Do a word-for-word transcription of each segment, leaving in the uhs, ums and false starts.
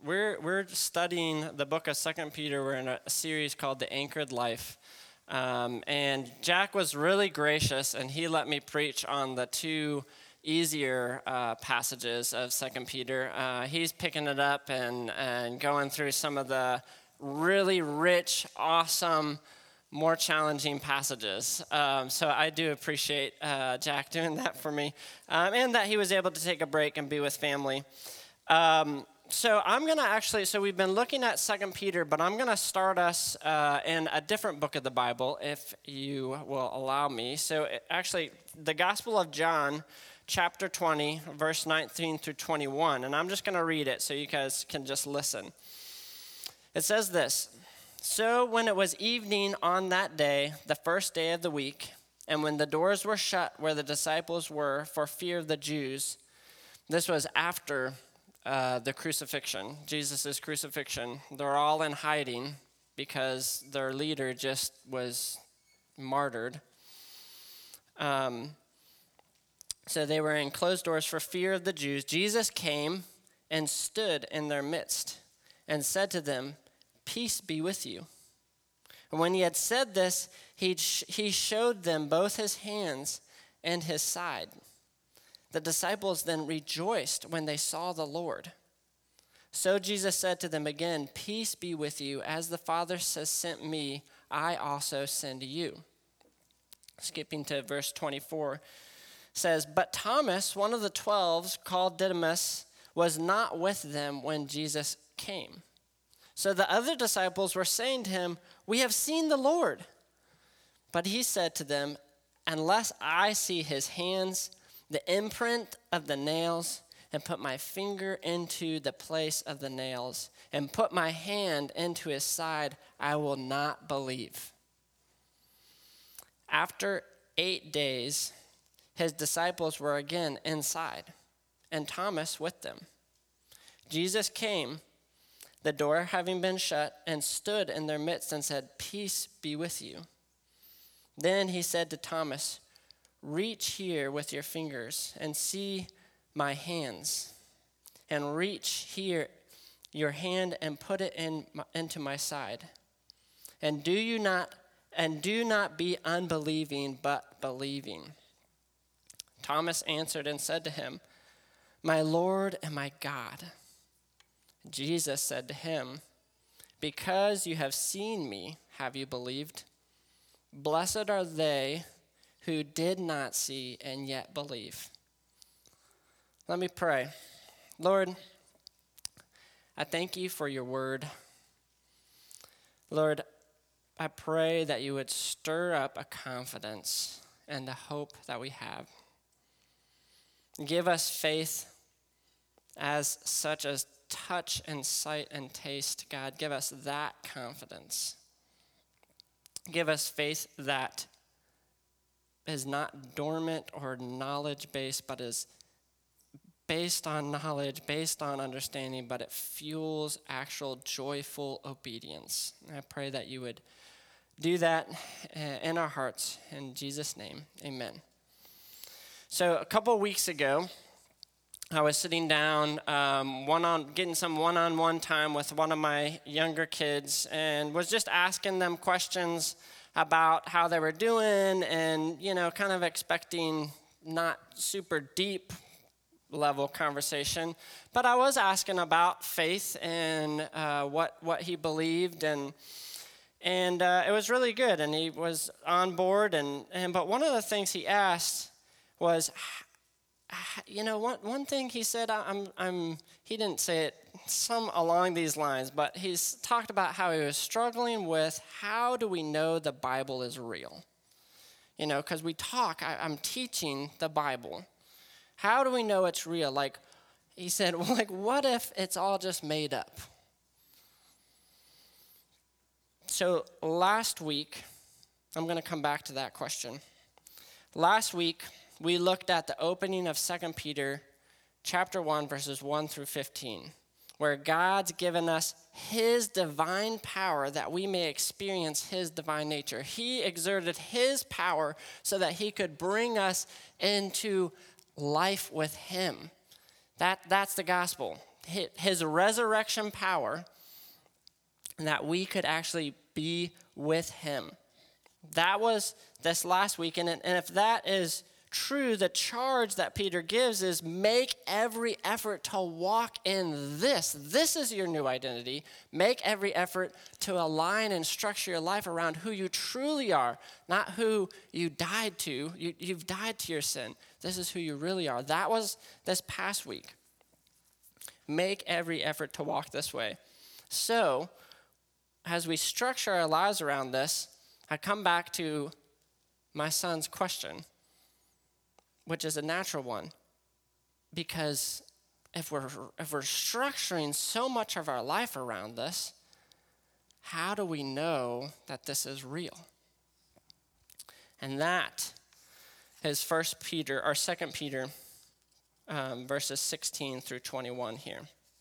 we're we're studying the book of Second Peter. We're in a series called The Anchored Life. Um, and Jack was really gracious, and he let me preach on the two easier uh, passages of Second Peter. Uh, he's picking it up and, and going through some of the really rich, awesome, more challenging passages. Um, so I do appreciate uh, Jack doing that for me, um, and that he was able to take a break and be with family. Um, so I'm going to actually, so we've been looking at Second Peter, but I'm going to start us uh, in a different book of the Bible, if you will allow me. So it, actually, the Gospel of John, chapter twenty, verse nineteen through twenty-one, and I'm just going to read it so you guys can just listen. It says this: "So when it was evening on that day, the first day of the week, and when the doors were shut where the disciples were for fear of the Jews," this was after uh, the crucifixion, Jesus' crucifixion. They're all in hiding because their leader just was martyred. Um, so they were in closed doors for fear of the Jews. Jesus came and stood in their midst and said to them, "Peace be with you." And when he had said this, he he showed them both his hands and his side. The disciples then rejoiced when they saw the Lord. So Jesus said to them again, "Peace be with you. As the Father has sent me, I also send you." Skipping to verse twenty-four, says, "But Thomas, one of the twelve, called Didymus, was not with them when Jesus came. So the other disciples were saying to him, 'We have seen the Lord.' But he said to them, 'Unless I see his hands, the imprint of the nails, and put my finger into the place of the nails, and put my hand into his side, I will not believe.' After eight days, his disciples were again inside, and Thomas with them. Jesus came, the door having been shut, and stood in their midst and said, 'Peace be with you.' Then he said to Thomas, 'Reach here with your fingers and see my hands, and reach here your hand and put it in my, into my side. And do you not and do not be unbelieving, but believing.' Thomas answered and said to him, 'My Lord and my God.' Jesus said to him, 'Because you have seen me, have you believed? Blessed are they who did not see and yet believe.'" Let me pray. Lord, I thank you for your word. Lord, I pray that you would stir up a confidence and the hope that we have. Give us faith as such as touch and sight and taste, God. Give us that confidence. Give us faith that is not dormant or knowledge-based, but is based on knowledge, based on understanding, but it fuels actual joyful obedience. And I pray that you would do that in our hearts. In Jesus' name, amen. So a couple of weeks ago, I was sitting down, um, one on getting some one-on-one time with one of my younger kids, and was just asking them questions about how they were doing, and you know, kind of expecting not super deep level conversation, but I was asking about faith and uh, what what he believed, and and uh, it was really good, and he was on board, and and but one of the things he asked was, you know, one one thing he said, I'm I'm he didn't say it some along these lines, but he's talked about how he was struggling with, how do we know the Bible is real? You know, because we talk, I, I'm teaching the Bible. How do we know it's real? Like, he said, well, like, what if it's all just made up? So last week, I'm going to come back to that question. Last week, we looked at the opening of Second Peter chapter one, verses one through fifteen, where God's given us his divine power that we may experience his divine nature. He exerted his power so that he could bring us into life with him. That, that's the gospel. his resurrection power, and that we could actually be with him. That was this last week. And, and if that is true, the charge that Peter gives is make every effort to walk in this. This is your new identity. Make every effort to align and structure your life around who you truly are, not who you died to. You, you've died to your sin. This is who you really are. That was this past week. Make every effort to walk this way. So, as we structure our lives around this, I come back to my son's question, which is a natural one. Because if we're if we're structuring so much of our life around this, how do we know that this is real? And that is First Peter or Second Peter um, verses sixteen through twenty-one here.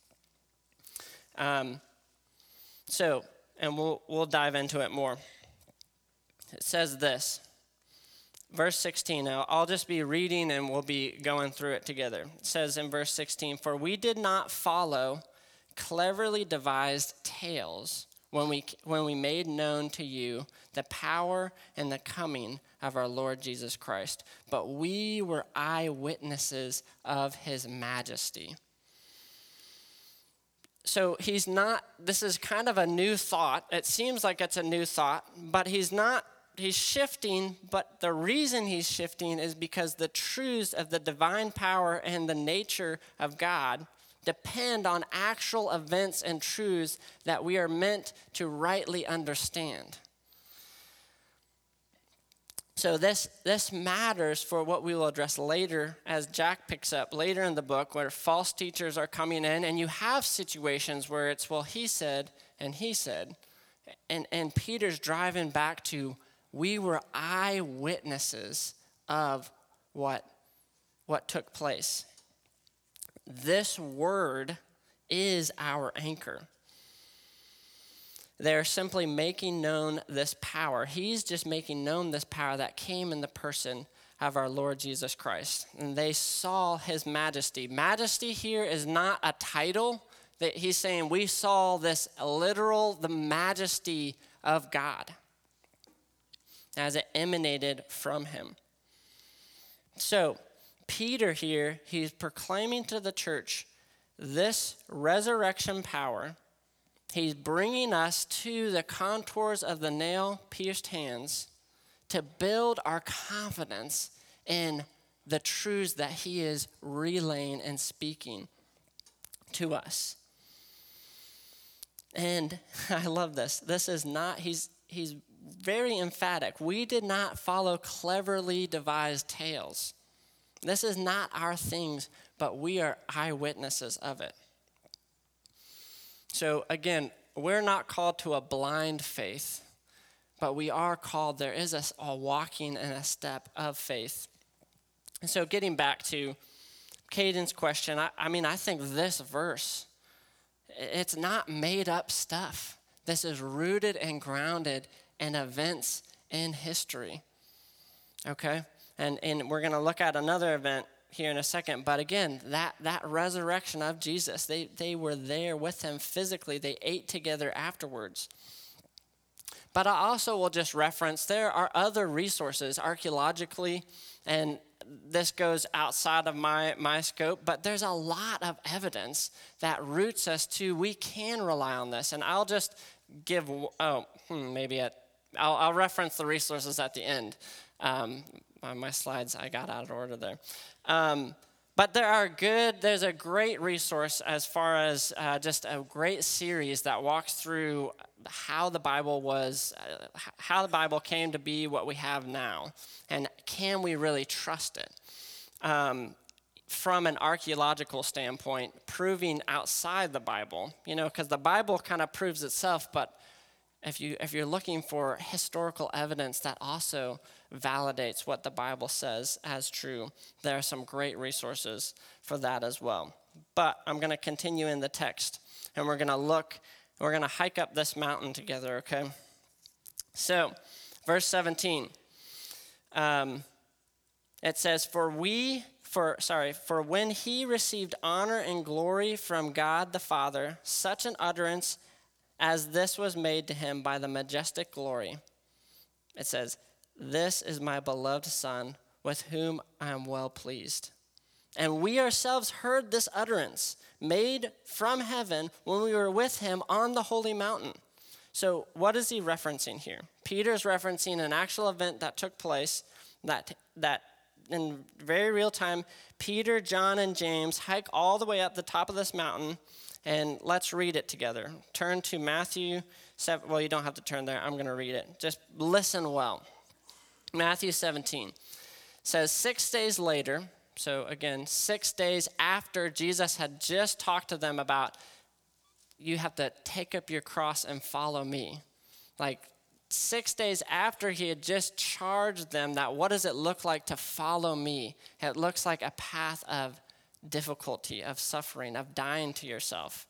Um, so, and we'll we'll dive into it more. It says this. Verse sixteen, now I'll just be reading and we'll be going through it together. It says in verse sixteen, for we did not follow cleverly devised tales when we when we made known to you the power and the coming of our Lord Jesus Christ, but we were eyewitnesses of his majesty. So he's not, this is kind of a new thought. It seems like it's a new thought, but he's not He's shifting, but the reason he's shifting is because the truths of the divine power and the nature of God depend on actual events and truths that we are meant to rightly understand. So this, this matters for what we will address later, as Jack picks up later in the book, where false teachers are coming in, and you have situations where it's, well, he said, and he said. And, and Peter's driving back to, we were eyewitnesses of what, what took place. This word is our anchor. They're simply making known this power. He's just making known this power that came in the person of our Lord Jesus Christ. And they saw his majesty. Majesty here is not a title. That he's saying we saw this literal, the majesty of God, as it emanated from him. So, Peter here, he's proclaiming to the church this resurrection power. He's bringing us to the contours of the nail-pierced hands to build our confidence in the truths that he is relaying and speaking to us. And I love this. This is not, he's he's very emphatic. We did not follow cleverly devised tales. This is not our things, but we are eyewitnesses of it. So again, we're not called to a blind faith, but we are called, there is a, a walking and a step of faith. And so getting back to Caden's question, I, I mean, I think this verse, it's not made up stuff. This is rooted and grounded in events in history, okay? And and we're going to look at another event here in a second. But again, that, that resurrection of Jesus, they, they were there with him physically. They ate together afterwards. But I also will just reference there are other resources archaeologically, and this goes outside of my, my scope, but there's a lot of evidence that roots us to we can rely on this. And I'll just give, oh, hmm, maybe at, I'll, I'll reference the resources at the end. Um, my slides, I got out of order there. Um, but there are good, there's a great resource as far as uh, just a great series that walks through how the Bible was, uh, how the Bible came to be what we have now, and can we really trust it? Um, from an archaeological standpoint, proving outside the Bible, you know, because the Bible kind of proves itself, but if you if you're looking for historical evidence that also validates what the Bible says as true, there are some great resources for that as well. But I'm going to continue in the text, and we're going to look, we're going to hike up this mountain together, okay? So, verse seventeen, um, it says, "For we for sorry, for when he received honor and glory from God the Father, such an utterance as this was made to him by the majestic glory. It says, "This is my beloved Son, with whom I am well pleased." And we ourselves heard this utterance made from heaven when we were with him on the holy mountain. So what is he referencing here? Peter's referencing an actual event that took place that that in very real time, Peter, John, and James hike all the way up the top of this mountain, and let's read it together. Turn to Matthew seven. Well, you don't have to turn there. I'm going to read it. Just listen well. Matthew seventeen says, six days later, so again, six days after Jesus had just talked to them about, you have to take up your cross and follow me. Like, Six days after he had just charged them that what does it look like to follow me? It looks like a path of difficulty, of suffering, of dying to yourself.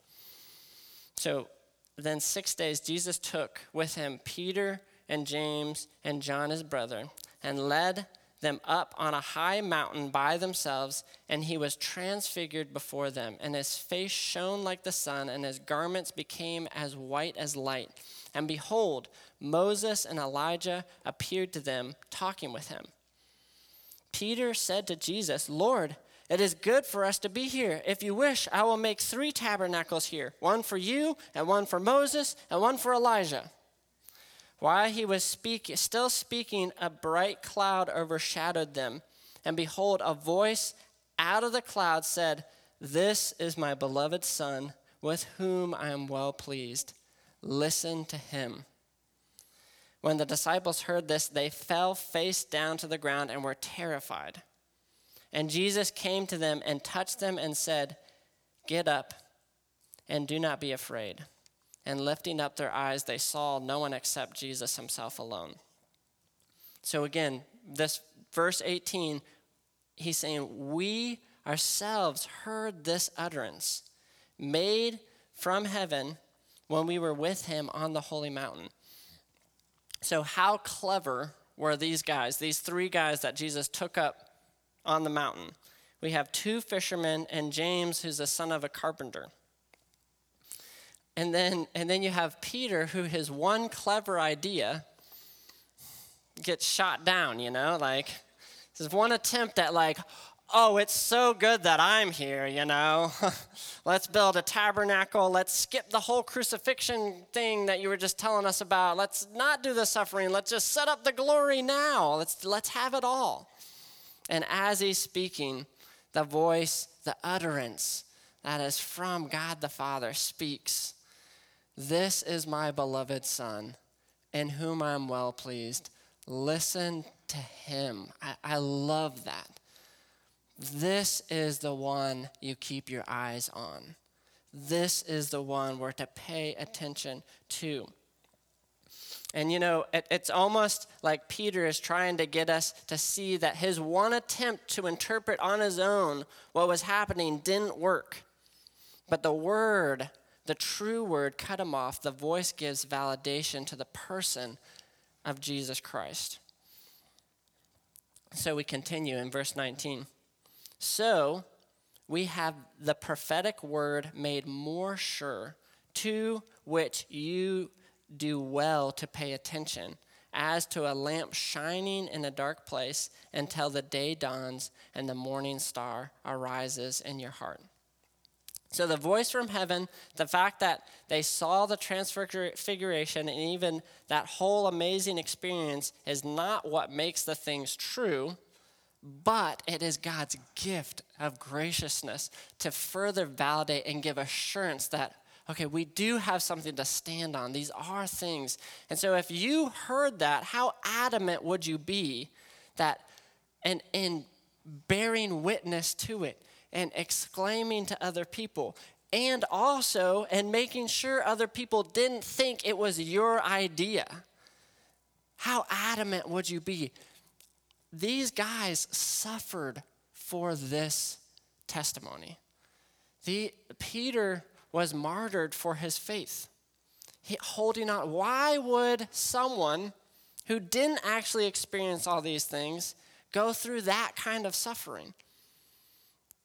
So then six days Jesus took with him Peter and James and John his brother and led them up on a high mountain by themselves, and he was transfigured before them, and his face shone like the sun, and his garments became as white as light. And behold, Moses and Elijah appeared to them, talking with him. Peter said to Jesus, "Lord, it is good for us to be here. If you wish, I will make three tabernacles here, one for you, and one for Moses, and one for Elijah." While he was speak, still speaking, a bright cloud overshadowed them. And behold, a voice out of the cloud said, "This is my beloved Son, with whom I am well pleased. Listen to him." When the disciples heard this, they fell face down to the ground and were terrified. And Jesus came to them and touched them and said, "Get up and do not be afraid." And lifting up their eyes, they saw no one except Jesus himself alone. So again, this verse eighteen, he's saying, we ourselves heard this utterance made from heaven when we were with him on the holy mountain. So how clever were these guys, these three guys that Jesus took up on the mountain? We have two fishermen and James, who's the son of a carpenter. And then, and then you have Peter, who his one clever idea gets shot down, you know? Like, this is one attempt at like, oh, it's so good that I'm here, you know? Let's build a tabernacle. Let's skip the whole crucifixion thing that you were just telling us about. Let's not do the suffering. Let's just set up the glory now. Let's, let's have it all. And as he's speaking, the voice, the utterance that is from God the Father speaks. "This is my beloved Son, in whom I am well pleased. Listen to him." I, I love that. This is the one you keep your eyes on. This is the one we're to pay attention to. And you know, it, it's almost like Peter is trying to get us to see that his one attempt to interpret on his own what was happening didn't work. But the word, the true word, cut him off. The voice gives validation to the person of Jesus Christ. So we continue in verse nineteen. "So we have the prophetic word made more sure, to which you do well to pay attention, as to a lamp shining in a dark place until the day dawns and the morning star arises in your heart." So the voice from heaven, the fact that they saw the transfiguration and even that whole amazing experience is not what makes the things true, but it is God's gift of graciousness to further validate and give assurance that, okay, we do have something to stand on. These are things. And so if you heard that, how adamant would you be that and in bearing witness to it and exclaiming to other people, and also and making sure other people didn't think it was your idea? How adamant would you be? These guys suffered for this testimony. The Peter was martyred for his faith. He, holding on. Why would someone who didn't actually experience all these things go through that kind of suffering?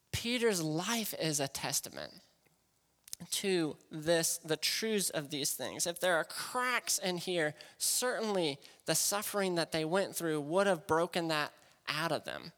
Peter's life is a testament to this, the truths of these things. If there are cracks in here, certainly the suffering that they went through would have broken that out of them.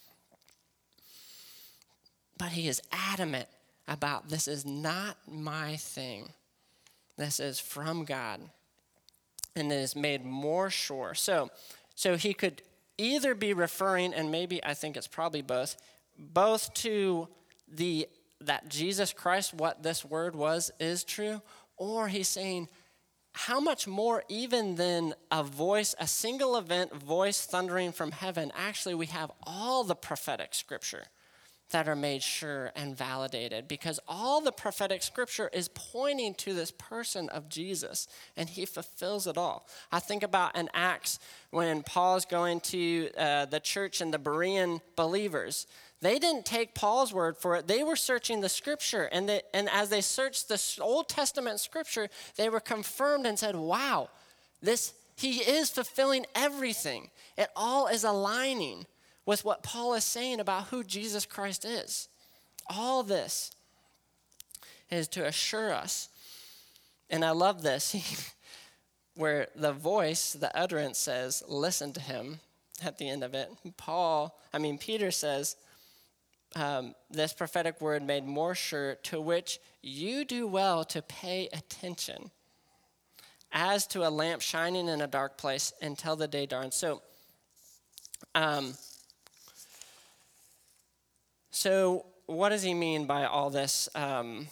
But he is adamant about, this is not my thing. This is from God. And it is made more sure. So, so he could either be referring, and maybe I think it's probably both, both to the that Jesus Christ, what this word was, is true, or he's saying, how much more even than a voice, a single event voice thundering from heaven, actually we have all the prophetic scripture that are made sure and validated, because all the prophetic scripture is pointing to this person of Jesus, and he fulfills it all. I think about in Acts when Paul's going to uh, the church and the Berean believers. They didn't take Paul's word for it. They were searching the scripture, and, they, and as they searched the Old Testament scripture, they were confirmed and said, wow, this he is fulfilling everything. It all is aligning with what Paul is saying about who Jesus Christ is. All this is to assure us. And I love this, where the voice, the utterance says, listen to him at the end of it. Paul, I mean, Peter says, um, this prophetic word made more sure, to which you do well to pay attention, as to a lamp shining in a dark place until the day dawns. So, um, So what does he mean by all this um,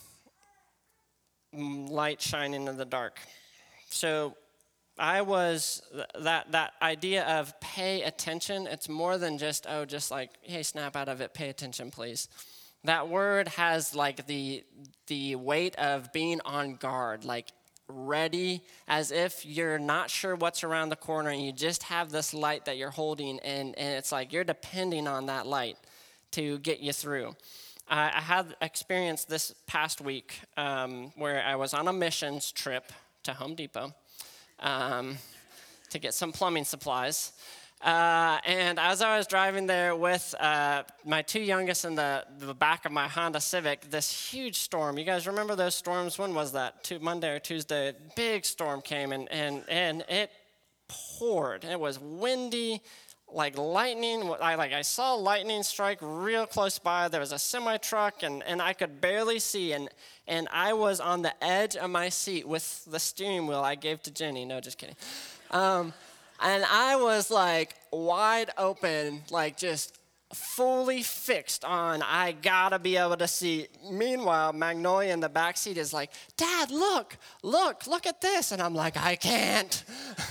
light shining in the dark? So I was, that that idea of pay attention, it's more than just, oh, just like, hey, snap out of it, pay attention, please. That word has like the the weight of being on guard, like ready, as if you're not sure what's around the corner and you just have this light that you're holding, and, and it's like you're depending on that light to get you through. Uh, I had experience this past week um, where I was on a missions trip to Home Depot um, to get some plumbing supplies. Uh, and as I was driving there with uh, my two youngest in the, the back of my Honda Civic, this huge storm. You guys remember those storms? When was that? Two, Monday or Tuesday? Big storm came, and, and, and it poured. It was windy, like lightning. I like I saw lightning strike real close by. There was a semi truck, and, and I could barely see, and and I was on the edge of my seat with the steering wheel I gave to Jenny. No, just kidding. Um, and I was like wide open, like just fully fixed on, I gotta be able to see. Meanwhile, Magnolia in the back seat is like, Dad, look, look, look at this, and I'm like, I can't.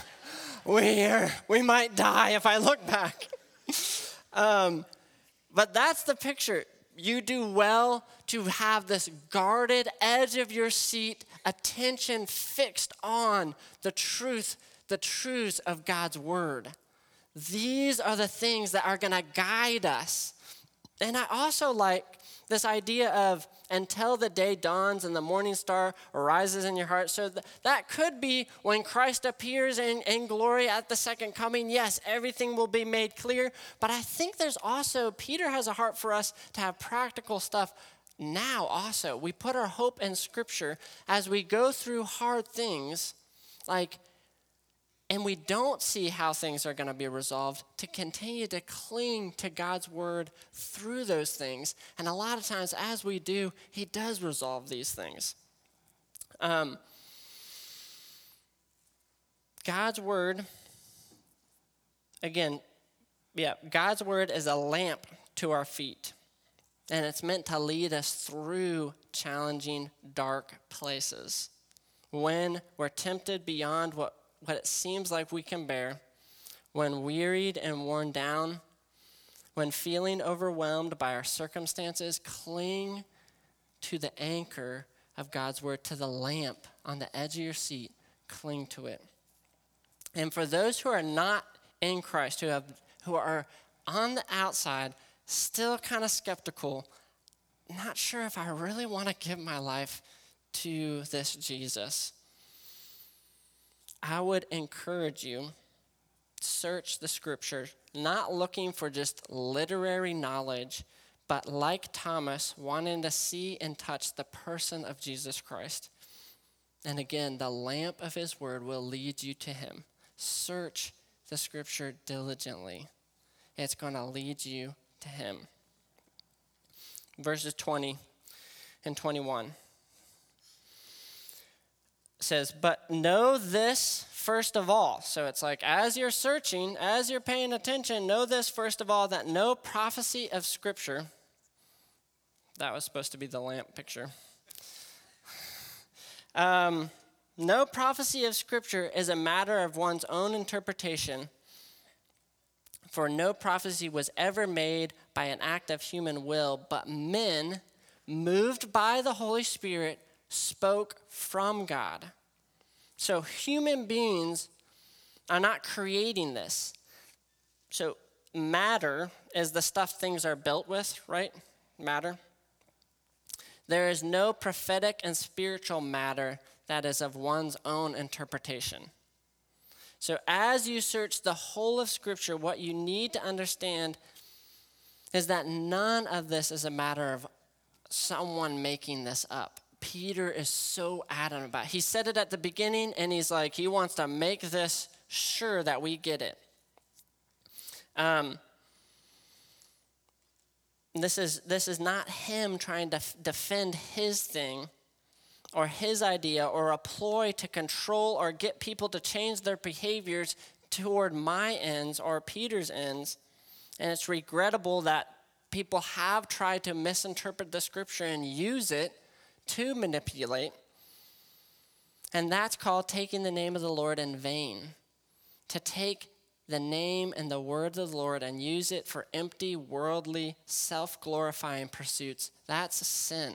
We're, we might die if I look back. um, but that's the picture. You do well to have this guarded edge of your seat, attention fixed on the truth, the truths of God's word. These are the things that are going to guide us. And I also like this idea of until the day dawns and the morning star arises in your heart. So th- that could be when Christ appears in, in glory at the second coming. Yes, everything will be made clear. But I think there's also, Peter has a heart for us to have practical stuff now also. We put our hope in Scripture as we go through hard things, like, and we don't see how things are going to be resolved, to continue to cling to God's word through those things. And a lot of times as we do, he does resolve these things. Um, God's word, again, yeah, God's word is a lamp to our feet. And it's meant to lead us through challenging, dark places. When we're tempted beyond what what it seems like we can bear, when wearied and worn down, when feeling overwhelmed by our circumstances, cling to the anchor of God's word, to the lamp on the edge of your seat. Cling to it. And for those who are not in Christ, who have who are on the outside, still kind of skeptical, not sure if I really want to give my life to this Jesus, I would encourage you, search the scriptures, not looking for just literary knowledge, but like Thomas, wanting to see and touch the person of Jesus Christ. And again, the lamp of his word will lead you to him. Search the scripture diligently. It's going to lead you to him. Verses twenty and twenty-one says, but know this first of all. So it's like, as you're searching, as you're paying attention, know this first of all, that no prophecy of Scripture, that was supposed to be the lamp picture. Um, no prophecy of Scripture is a matter of one's own interpretation, for no prophecy was ever made by an act of human will, but men, moved by the Holy Spirit, spoke from God. So human beings are not creating this. So matter is the stuff things are built with, right? Matter. There is no prophetic and spiritual matter that is of one's own interpretation. So as you search the whole of Scripture, what you need to understand is that none of this is a matter of someone making this up. Peter is so adamant about it. He said it at the beginning, and he's like, he wants to make this sure that we get it. Um, this is this is not him trying to f- defend his thing or his idea or a ploy to control or get people to change their behaviors toward my ends or Peter's ends. And it's regrettable that people have tried to misinterpret the scripture and use it to manipulate. And that's called taking the name of the Lord in vain. To take the name and the word of the Lord and use it for empty, worldly, self-glorifying pursuits, that's a sin.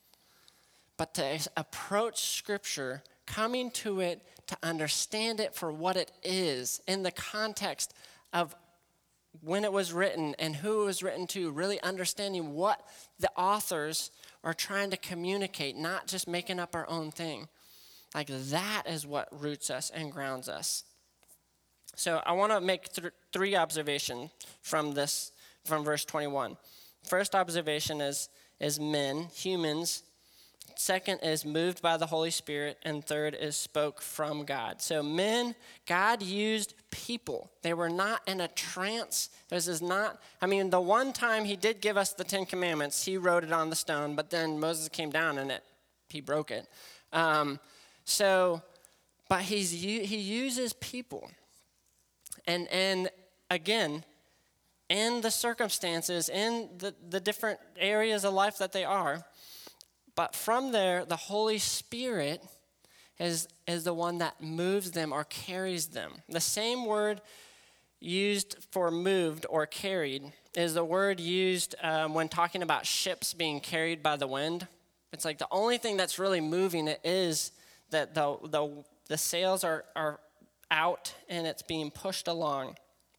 But to approach Scripture, coming to it to understand it for what it is in the context of when it was written and who it was written to, really understanding what the authors are trying to communicate, not just making up our own thing. Like that is what roots us and grounds us. So I want to make th- three observations from this, from verse twenty-one. First observation is, is men, humans. Second is moved by the Holy Spirit. And third is spoke from God. So men, God used people. They were not in a trance. This is not, I mean, the one time he did give us the Ten Commandments, he wrote it on the stone, but then Moses came down and it, he broke it. Um, so, but he's he uses people. And and again, in the circumstances, in the, the different areas of life that they are, but from there, the Holy Spirit is, is the one that moves them or carries them. The same word used for moved or carried is the word used um, when talking about ships being carried by the wind. It's like the only thing that's really moving it is that the the, the sails are, are out and it's being pushed along.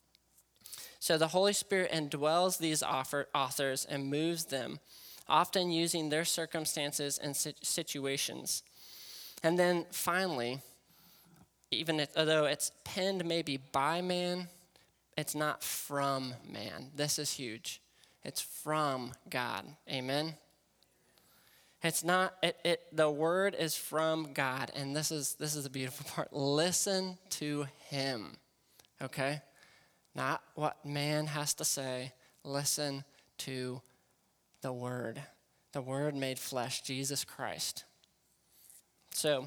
So the Holy Spirit indwells these offer, authors and moves them, often using their circumstances and situations. And then finally, even if, although it's penned maybe by man, it's not from man. This is huge. It's from God. Amen? It's not, it, it the word is from God. And this is this is the beautiful part. Listen to him. Okay? Not what man has to say. Listen to the word. The word made flesh, Jesus Christ. So,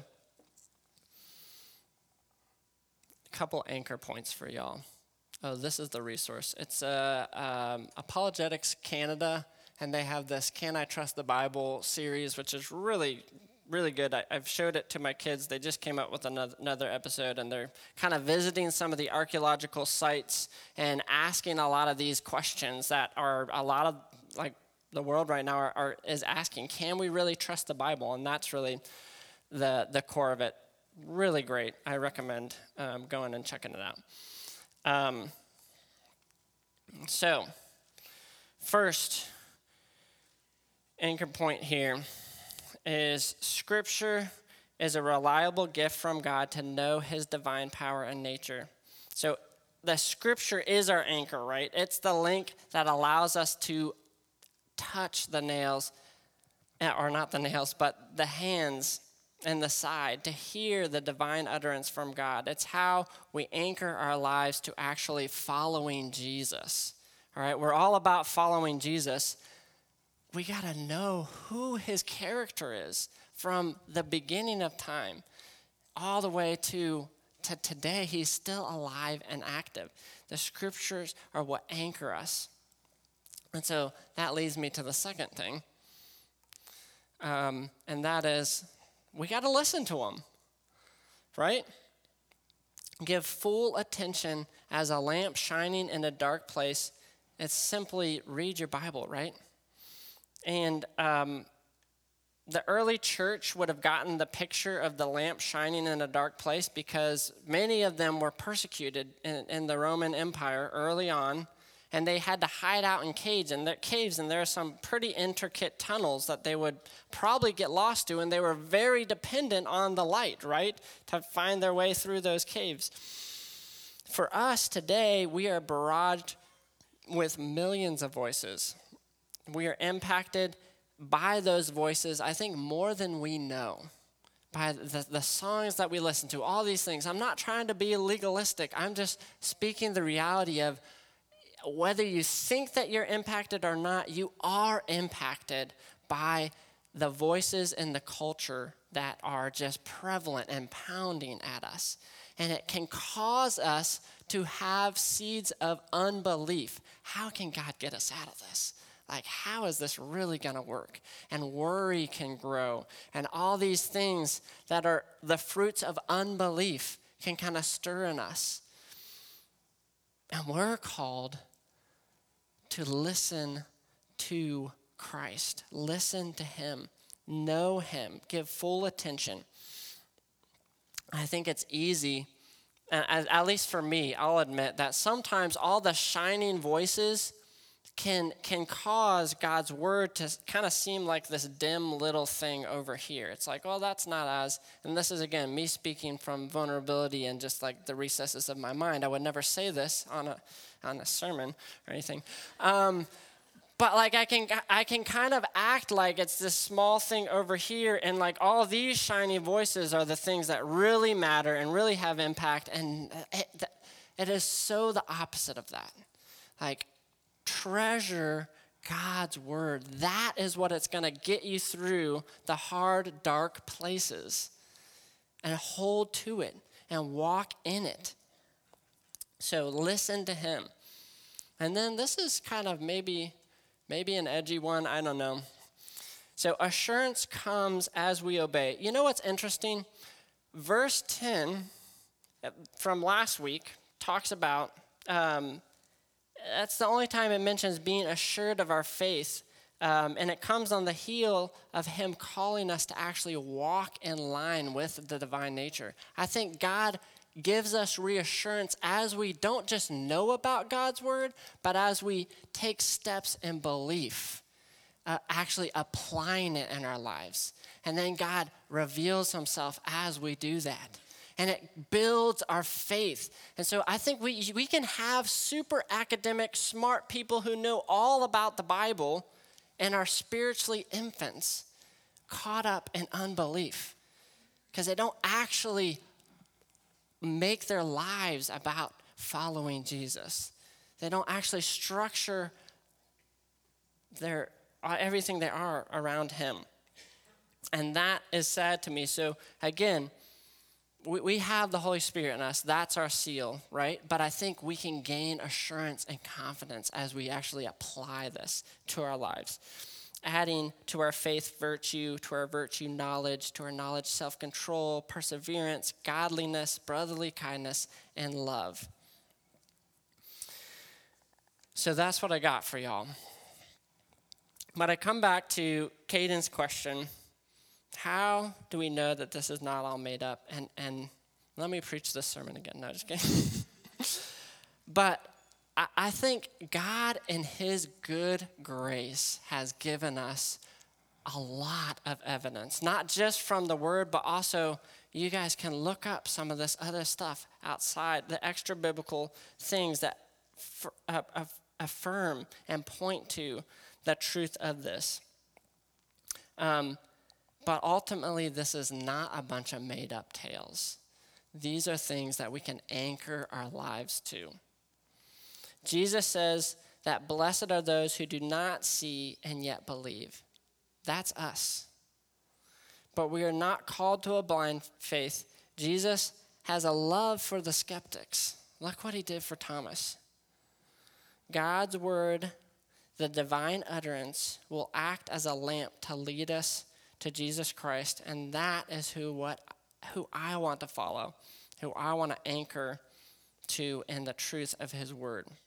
a couple anchor points for y'all. Oh, this is the resource. It's uh, um, Apologetics Canada, and they have this Can I Trust the Bible series, which is really, really good. I, I've showed it to my kids. They just came up with another, another episode, and they're kind of visiting some of the archaeological sites and asking a lot of these questions that are a lot of, like, the world right now are, are is asking, can we really trust the Bible? And that's really the, the core of it. Really great. I recommend um, going and checking it out. Um, so, first anchor point here is Scripture is a reliable gift from God to know his divine power and nature. So the Scripture is our anchor, right? It's the link that allows us to touch the nails, or not the nails, but the hands and the side, to hear the divine utterance from God. It's how we anchor our lives to actually following Jesus. All right, we're all about following Jesus. We got to know who his character is from the beginning of time all the way to, to today. He's still alive and active. The scriptures are what anchor us. And so that leads me to the second thing, um, and that is we got to listen to him, right? Give full attention as a lamp shining in a dark place. It's simply read your Bible, right? And um, the early church would have gotten the picture of the lamp shining in a dark place because many of them were persecuted in, in the Roman Empire early on, and they had to hide out in caves. And there, caves, and there are some pretty intricate tunnels that they would probably get lost to, and they were very dependent on the light, right, to find their way through those caves. For us today, we are barraged with millions of voices. We are impacted by those voices, I think, more than we know. By the, the songs that we listen to, all these things. I'm not trying to be legalistic. I'm just speaking the reality of whether you think that you're impacted or not, you are impacted by the voices in the culture that are just prevalent and pounding at us. And it can cause us to have seeds of unbelief. How can God get us out of this? Like, how is this really going to work? And worry can grow. And all these things that are the fruits of unbelief can kind of stir in us. And we're called to listen to Christ. Listen to him. Know him. Give full attention. I think it's easy, at least for me, I'll admit that sometimes all the shining voices can can cause God's word to kind of seem like this dim little thing over here. It's like, oh, that's not as, and this is, again, me speaking from vulnerability and just like the recesses of my mind. I would never say this on a on a sermon or anything. Um, but like I can I can kind of act like it's this small thing over here, and like all these shiny voices are the things that really matter and really have impact, and it, it is so the opposite of that. Like, treasure God's word. That is what it's going to get you through the hard, dark places. And hold to it and walk in it. So listen to him. And then this is kind of maybe, maybe an edgy one. I don't know. So assurance comes as we obey. You know what's interesting? Verse ten from last week talks about um, that's the only time it mentions being assured of our faith. Um, and it comes on the heel of him calling us to actually walk in line with the divine nature. I think God gives us reassurance as we don't just know about God's word, but as we take steps in belief, uh, actually applying it in our lives. And then God reveals himself as we do that. And it builds our faith. And so I think we we can have super academic, smart people who know all about the Bible and are spiritually infants caught up in unbelief because they don't actually make their lives about following Jesus. They don't actually structure their everything they are around him. And that is sad to me. So again, We we have the Holy Spirit in us. That's our seal, right? But I think we can gain assurance and confidence as we actually apply this to our lives. Adding to our faith virtue, to our virtue knowledge, to our knowledge self-control, perseverance, godliness, brotherly kindness, and love. So that's what I got for y'all. But I come back to Caden's question. How do we know that this is not all made up? And and let me preach this sermon again. No, just kidding. But I, I think God in his good grace has given us a lot of evidence, not just from the word, but also you guys can look up some of this other stuff outside, the extra biblical things that f- uh, uh, affirm and point to the truth of this. Um, but ultimately, this is not a bunch of made-up tales. These are things that we can anchor our lives to. Jesus says that blessed are those who do not see and yet believe. That's us. But we are not called to a blind faith. Jesus has a love for the skeptics. Look what he did for Thomas. God's word, the divine utterance, will act as a lamp to lead us to Jesus Christ, and that is who what who I want to follow, who I want to anchor to in the truth of his word.